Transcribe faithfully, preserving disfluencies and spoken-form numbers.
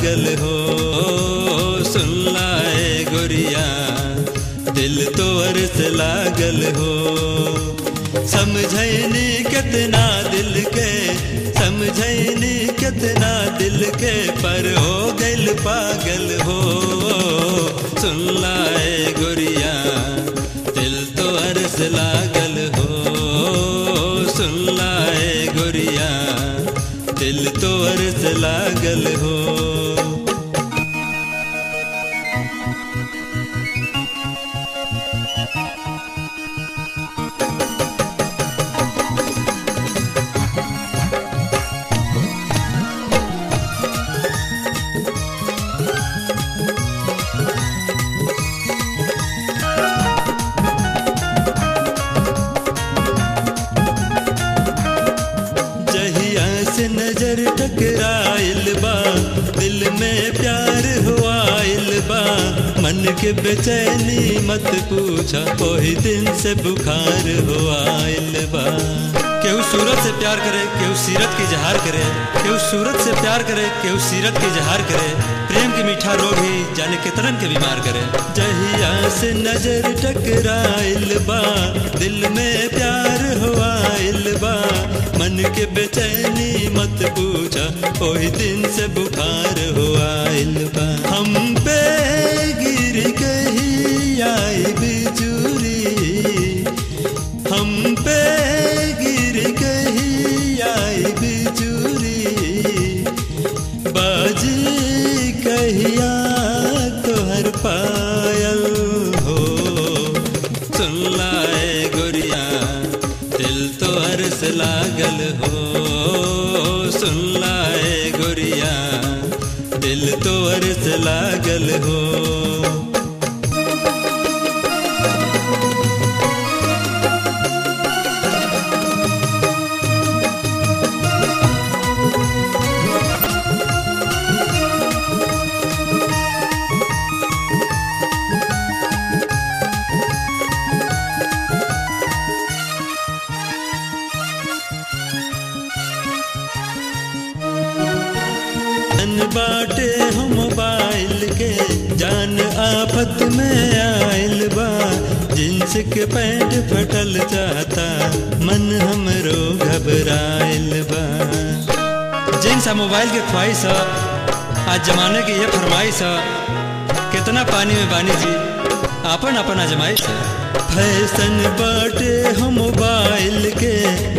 लागल हो। सुन लाए गोरिया दिल तो अर्स लागल हो। समझैनी कितना दिल के, समझैनी कितना दिल के, पर हो गइल पागल हो। सुन लाए गोरिया दिल तो अर्स लागल हो। सुन लाए गोरिया दिल तो अर्स लागल हो। नजर टकराइल बा दिल में प्यार हुआइल बा। मन के बेचैनी मत पूछा कोई दिन से बुखार हुआइल बा। केहू सूरत से प्यार करे केहू सीरत की जहार करे, केहू सूरत से प्यार करे केहू सीरत की जहार करे। प्रेम की मीठा रोग ही जाने कितनन के बीमार करे। जहिया से नजर टकराइल बा दिल में प्यार हुआइल बा। मन के बेचैनी मत पूछा कोई दिन से बुखार हुआइल बा। हम पे गिर कहीं आई बिजुली, हम पे गिर कहीं आई बिजुली। बाजी कहिया तोहर पायल हो। सुन लाए गोरिया दिल तो अर्स लागल हो। सुन लाए गोरिया दिल तो अर्स लागल हो। बाटे हम मोबाइल के जान आफत में आइल बा। जींस के पैंट फटल जाता मन हमरो घबराइल बा। जींस मोबाइल के ख्वाहिश आज जमाने की ये फरमाइश। कितना पानी में बानी जी आपन अपन आजमाइश। फैशन बाटे हम मोबाइल के